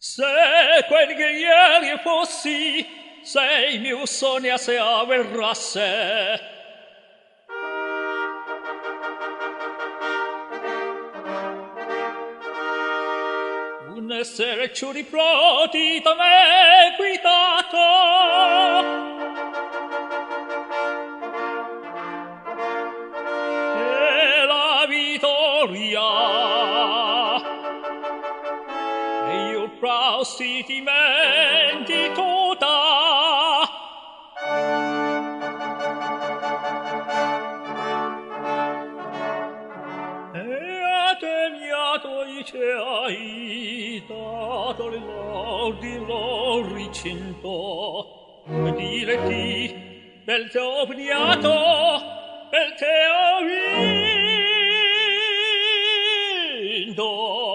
Se quel che ieri fossi, se il mio sogno se avverasse, un essere ciò di proti da me guidato, e la vittoria e io prostitimenti tutta e atteniato i ciai dato le lodi lo ricinto e diretti bel te ho ogniato bel te ho vinto.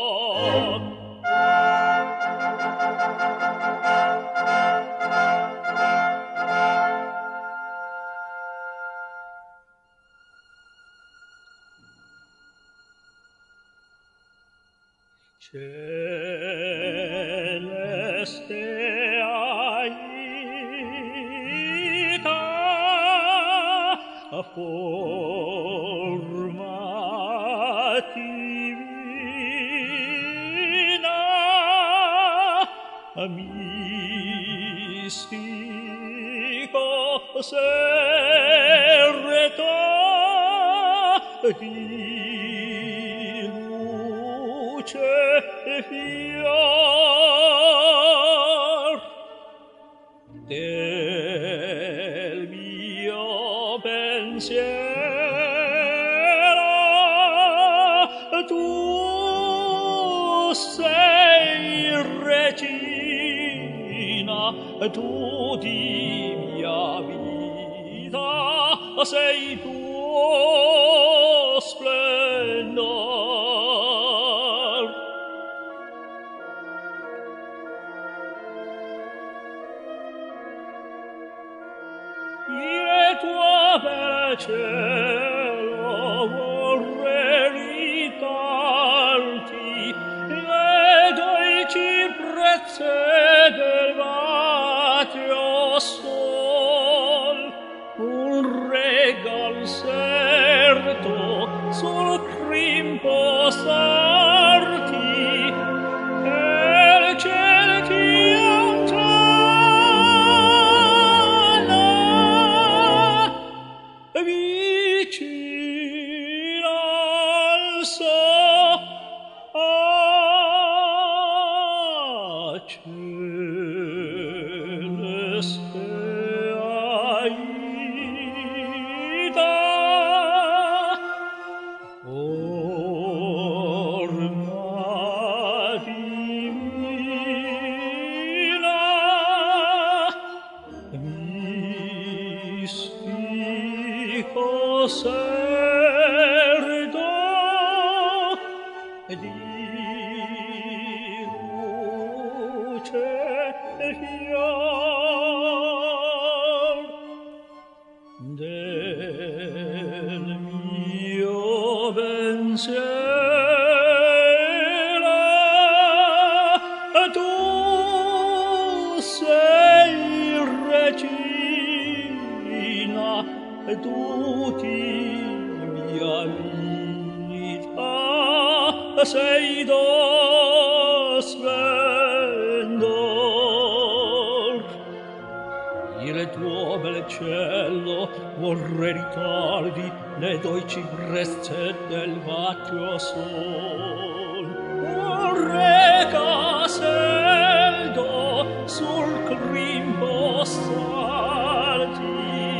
Celeste Aida, a forma divina, a mistico segreto di luce e fior del mio pensiero, tu sei regina, tu di mia vita sei tuo splendor. Il tuo bel cielo vorrei ridarti le dolci brezze del vatrio sol, un regal serto sul crin posarti e il cielo ti vicino al celeste Aida, forma divina, mistico serdo di luce e fior del mio pensiero, tu sei regina, tu di mia vita sei do splendor. Il tuo bel cielo vorrei ritardi le dolci brezze del vatrio sol, vorrei caseldo sul crin posarti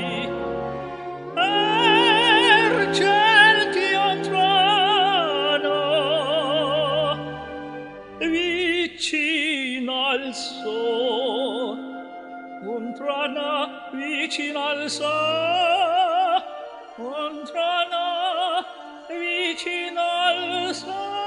vicino al sol, un trana vicino al sol, un trana vicino al sol.